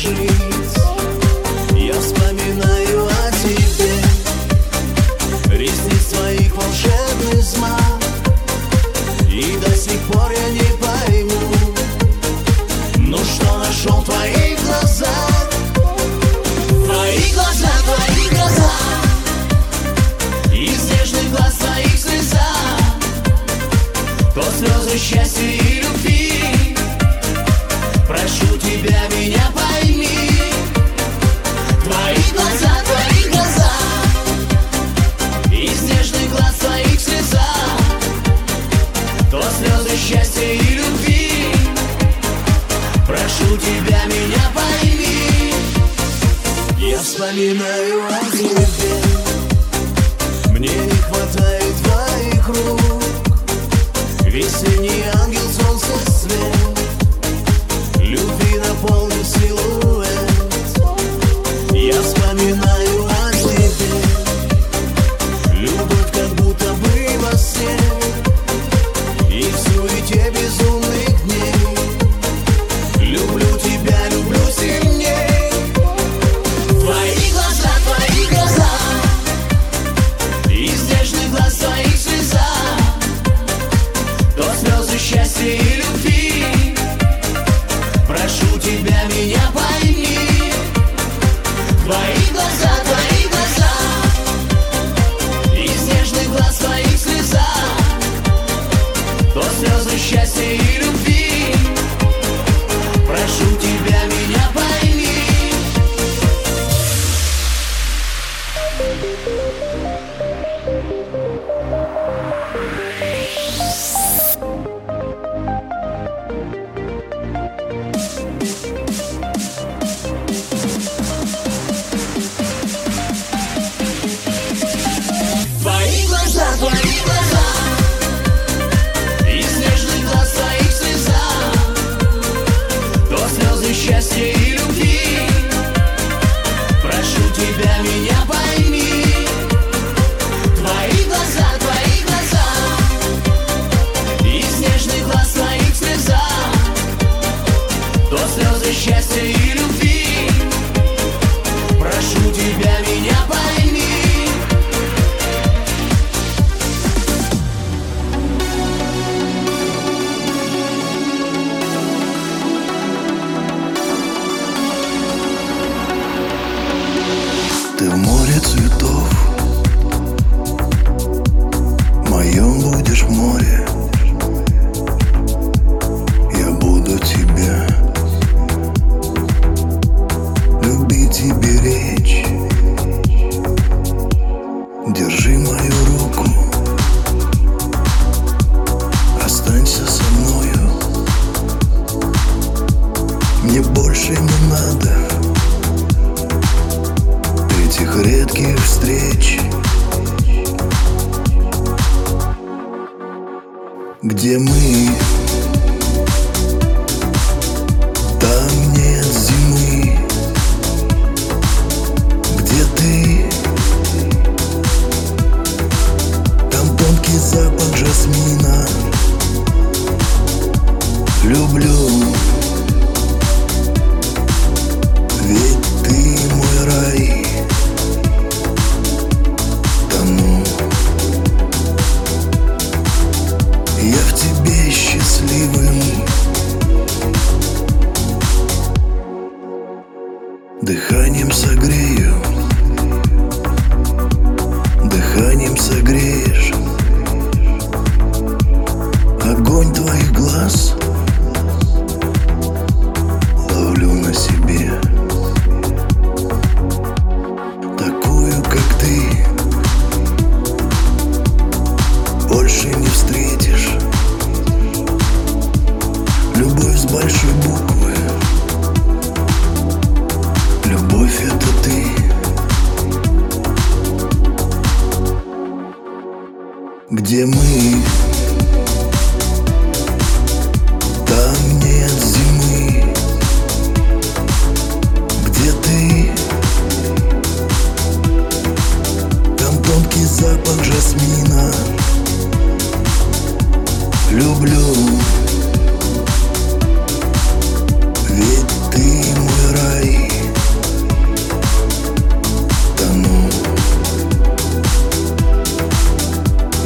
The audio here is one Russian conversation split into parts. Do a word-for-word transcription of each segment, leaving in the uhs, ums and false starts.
жить. Я вспоминаю о тебе, ресниц твоих волшебный взмах, и до сих пор я не пойму, ну что нашел в твоих глазах. Твои глаза, твои глаза, из нежных глаз твоих слеза, то слезы счастья и любви. Прошу тебя, меня пойми. Твои глаза, твои глаза, из нежных глаз твоих слеза, то слезы счастья и любви. Прошу тебя, меня пойми. Я вспоминаю о тебе, мне не хватает твоих рук. Весенний ангел, солнце, свет, любви наполнит силуэт. Я вспоминаю о тебе, любовь как будто бы во сне, и в суете безумных дней. Люблю тебя, люблю сильней. Твои глаза, твои глаза, из нежных глаз твоих слеза, то слезы счастья и любви. Прошу тебя, меня пойми. Твои глаза, твои глаза, из нежных глаз твоих слеза, то слезы счастья и любви. Прошу тебя, меня пойми. Твои глаза, твои глаза, из нежных глаз твоих слеза, то слезы счастья и любви. Прошу тебя, меня пойми. Твои глаза, твои глаза, из нежных глаз твоих слеза, то слезы счастья и любви. Прошу тебя, меня пойми. Ты в море цветов, в моем будешь море. Я буду тебя любить и беречь. Держи мою руку, останься со мною. Мне больше не надо этих редких встреч, где мы, там нет зимы. Где ты, там тонкий запах жасмина. Люблю, ведь ты мой рай. Тону я в тебе счастливым. Дыханием согрею, дыханием согреешь. Огонь твоих глаз ловлю на себе. Такую, как ты, больше не встретишь. Любовь с большой буквы, любовь — это ты. Где мы, там нет зимы. Где ты, там тонкий запах жасмина. Люблю, ведь ты мой рай.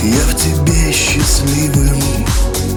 Я в тебе счастливым